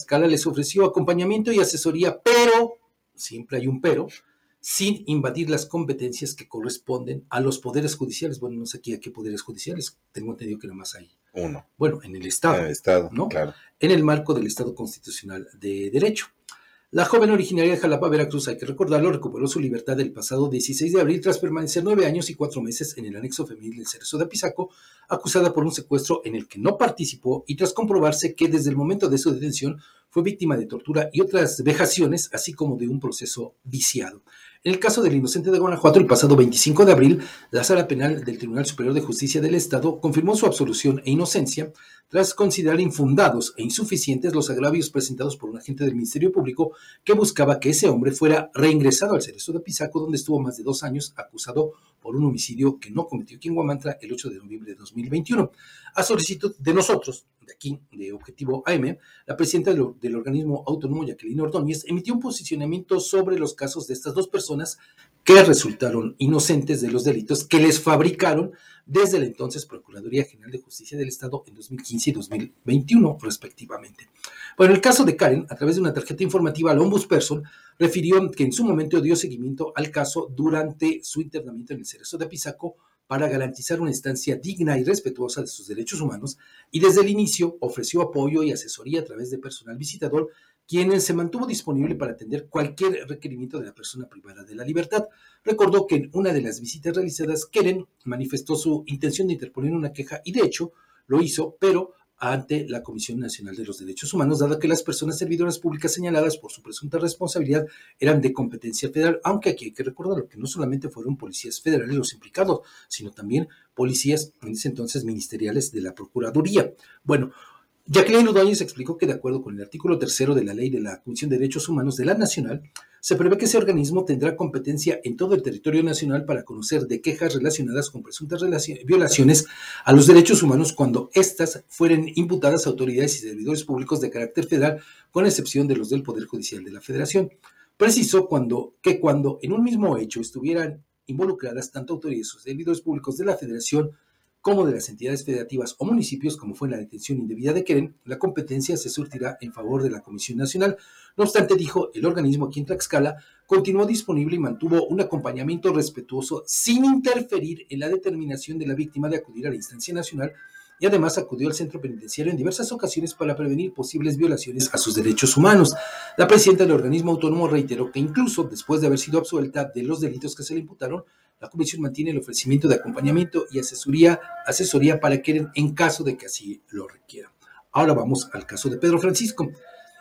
Tlaxcala les ofreció acompañamiento y asesoría, pero, siempre hay un pero, sin invadir las competencias que corresponden a los poderes judiciales. Bueno, no sé aquí a qué poderes judiciales, tengo entendido que nada más hay uno. Bueno, en el Estado. En el Estado, ¿no? claro. En el marco del Estado constitucional de derecho. La joven originaria de Jalapa, Veracruz, hay que recordarlo, recuperó su libertad el pasado 16 de abril tras permanecer 9 años y 4 meses en el anexo femenil del Cerezo de Apizaco, acusada por un secuestro en el que no participó y tras comprobarse que desde el momento de su detención fue víctima de tortura y otras vejaciones, así como de un proceso viciado. En el caso del inocente de Guanajuato, el pasado 25 de abril, la Sala Penal del Tribunal Superior de Justicia del Estado confirmó su absolución e inocencia tras considerar infundados e insuficientes los agravios presentados por un agente del Ministerio Público que buscaba que ese hombre fuera reingresado al Cerezo de Apizaco, donde estuvo más de 2 años acusado por un homicidio que no cometió aquí en Huamantla el 8 de noviembre de 2021. A solicitud de nosotros, de aquí, de Objetivo AM, la presidenta del organismo autónomo, Jacqueline Ordóñez, emitió un posicionamiento sobre los casos de estas dos personas que resultaron inocentes de los delitos que les fabricaron desde la entonces Procuraduría General de Justicia del Estado en 2015 y 2021, respectivamente. Bueno, el caso de Karen, a través de una tarjeta informativa, la Ombudsperson refirió que en su momento dio seguimiento al caso durante su internamiento en el Cerezo de Apizaco para garantizar una instancia digna y respetuosa de sus derechos humanos y desde el inicio ofreció apoyo y asesoría a través de personal visitador, quien se mantuvo disponible para atender cualquier requerimiento de la persona privada de la libertad. Recordó que en una de las visitas realizadas, Keren manifestó su intención de interponer una queja y de hecho lo hizo, pero ante la Comisión Nacional de los Derechos Humanos, dado que las personas servidoras públicas señaladas por su presunta responsabilidad eran de competencia federal, aunque aquí hay que recordar que no solamente fueron policías federales los implicados, sino también policías en ese entonces ministeriales de la Procuraduría. Bueno, Jacqueline Ordóñez explicó que de acuerdo con el artículo 3 de la Ley de la Comisión de Derechos Humanos de la Nacional, se prevé que ese organismo tendrá competencia en todo el territorio nacional para conocer de quejas relacionadas con presuntas violaciones a los derechos humanos cuando éstas fueren imputadas a autoridades y servidores públicos de carácter federal, con excepción de los del Poder Judicial de la Federación. Precisó que cuando en un mismo hecho estuvieran involucradas tanto autoridades o servidores públicos de la Federación como de las entidades federativas o municipios, como fue en la detención indebida de Keren, la competencia se surtirá en favor de la Comisión Nacional. No obstante, dijo, el organismo aquí en Tlaxcala continuó disponible y mantuvo un acompañamiento respetuoso sin interferir en la determinación de la víctima de acudir a la instancia nacional y además acudió al centro penitenciario en diversas ocasiones para prevenir posibles violaciones a sus derechos humanos. La presidenta del organismo autónomo reiteró que incluso después de haber sido absuelta de los delitos que se le imputaron, la Comisión mantiene el ofrecimiento de acompañamiento y asesoría para Keren en caso de que así lo requiera. Ahora vamos al caso de Pedro Francisco.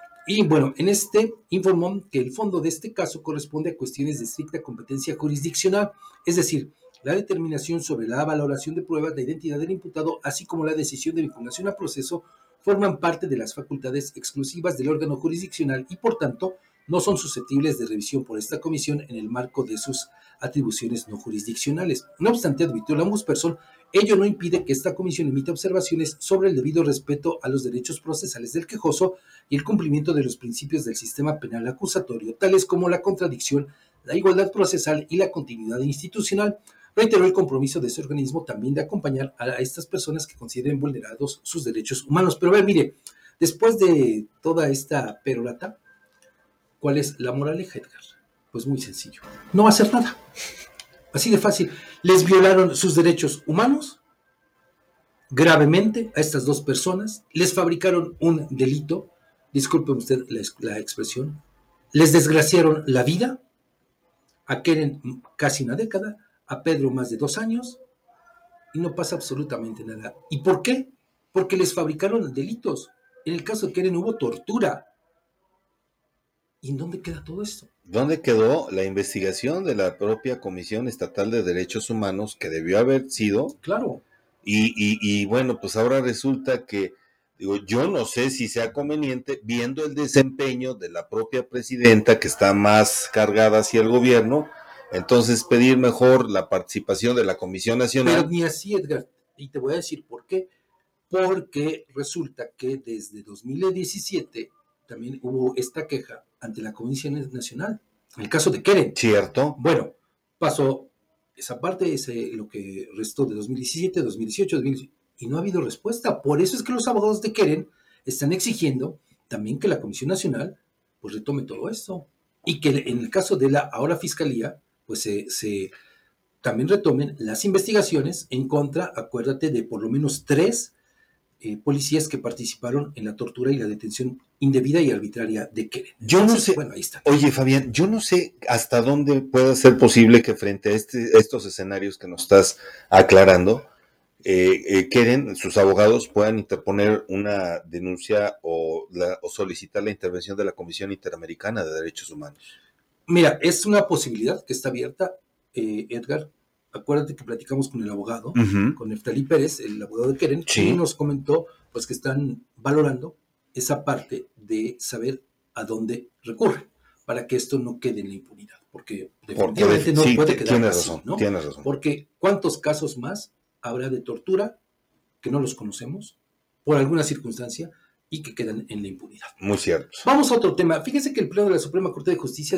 Y bueno, en este informó que el fondo de este caso corresponde a cuestiones de estricta competencia jurisdiccional, es decir, la determinación sobre la valoración de pruebas de identidad del imputado, así como la decisión de vinculación a proceso, forman parte de las facultades exclusivas del órgano jurisdiccional y, por tanto, no son susceptibles de revisión por esta comisión en el marco de sus atribuciones no jurisdiccionales. No obstante, advirtió la Ombudsperson, ello no impide que esta comisión emita observaciones sobre el debido respeto a los derechos procesales del quejoso y el cumplimiento de los principios del sistema penal acusatorio, tales como la contradicción, la igualdad procesal y la continuidad institucional. Reiteró el compromiso de ese organismo también de acompañar a estas personas que consideren vulnerados sus derechos humanos. Pero a ver, mire, después de toda esta perorata, ¿cuál es la moraleja, Edgar? Pues muy sencillo, no va a hacer nada. Así de fácil. Les violaron sus derechos humanos gravemente a estas dos personas, les fabricaron un delito, disculpe usted la expresión, les desgraciaron la vida, a Keren casi una década, a Pedro más de 2 años, y no pasa absolutamente nada. ¿Y por qué? Porque les fabricaron delitos. En el caso de Keren hubo tortura. ¿Y en dónde queda todo esto? ¿Dónde quedó la investigación de la propia Comisión Estatal de Derechos Humanos que debió haber sido? Claro. Y bueno, pues ahora resulta que, digo, yo no sé si sea conveniente, viendo el desempeño de la propia presidenta que está más cargada hacia el gobierno, entonces pedir mejor la participación de la Comisión Nacional. Pero ni así, Edgar, y te voy a decir por qué. Porque resulta que desde 2017 también hubo esta queja ante la Comisión Nacional, en el caso de Keren. Cierto. Bueno, pasó esa parte, lo que restó de 2017, 2018, 2018, y no ha habido respuesta. Por eso es que los abogados de Keren están exigiendo también que la Comisión Nacional pues retome todo esto y que en el caso de la ahora Fiscalía pues se también retomen las investigaciones en contra, acuérdate, de por lo menos 3 policías que participaron en la tortura y la detención indebida y arbitraria de Keren. Yo no sé, bueno, ahí está. Oye Fabián, yo no sé hasta dónde puede ser posible que frente a estos escenarios que nos estás aclarando, Keren, sus abogados puedan interponer una denuncia o solicitar la intervención de la Comisión Interamericana de Derechos Humanos. Mira, es una posibilidad que está abierta, Edgar. Acuérdate que platicamos con el abogado, con Neftalí Pérez, el abogado de Keren, Sí. y nos comentó pues que están valorando esa parte de saber a dónde recurren para que esto no quede en la impunidad, porque definitivamente no puede quedar así, ¿no? Tienes razón. Porque ¿cuántos casos más habrá de tortura que no los conocemos por alguna circunstancia y que quedan en la impunidad? Muy cierto. Vamos a otro tema. Fíjese que el Pleno de la Suprema Corte de Justicia